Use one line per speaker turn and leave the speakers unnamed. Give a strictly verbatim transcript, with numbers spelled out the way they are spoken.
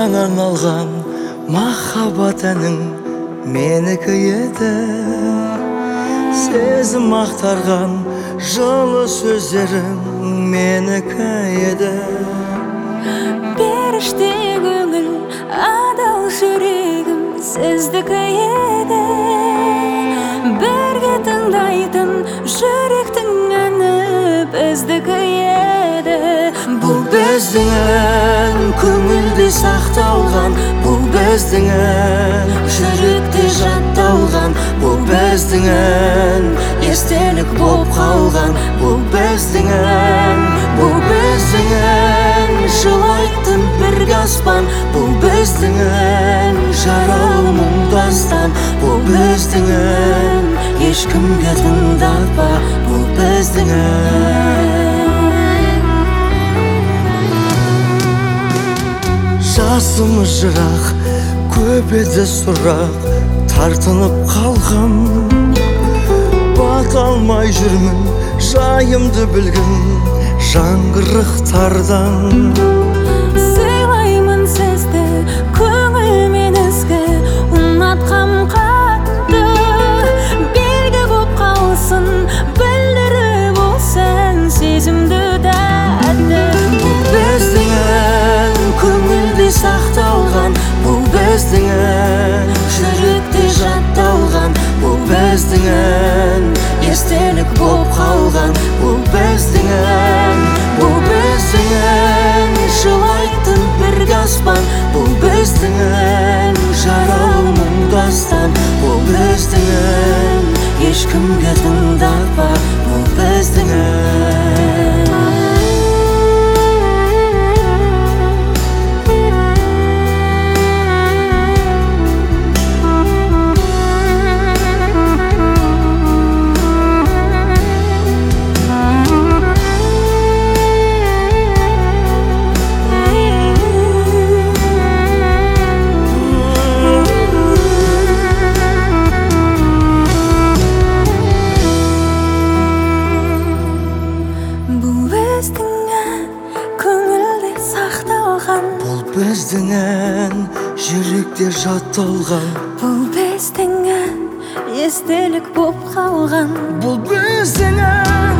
саңа арналған махаббат әнің менікі еді. Сезім ақтарған жылы сөздерің менікі еді.
Періште көңіл, адал жүрегім сіздікі еді. Бірге тыңдайтын жүректің әні біздікі еді.
Бұл біздің ән көңілде сақталған, бұл біздің ән жүректе жатталған, бұл біздің ән естелік боп қалған, бұл біздің ән, бұл біздің ән жылайтын бірге аспан, бұл біздің ән жаралы мұңдастан, бұл біздің ән ешкімге тыңдатпа, бұл біздің ән. Жасымыз жырақ, көп еді сұрақ, тартынып қалғам. Бата алмай жүрмін, жайымды білгін жаңғырықтардан.
Сыйлаймын сізді, көңілмен ізгі, ұнатқам қатты. Белгі боп қалсын, білдіріп олсаң сезімді тәтті.
Бұл біздің ән көңілде сақталған, бұл біздің ән жүректе жатталған, бұл біздің ән естелік боп қалған, бұл біздің ән, бұл біздің ән жылайтын бірге аспан, бұл біздің ән жаралы мұңдастан, бұл біздің ән ешкімге тыңдатпа, бұл біздің ән. Бұл біздің ән жүректе жатталған,
Бұл біздің ән естелік боп қалған,
бұл біздің ән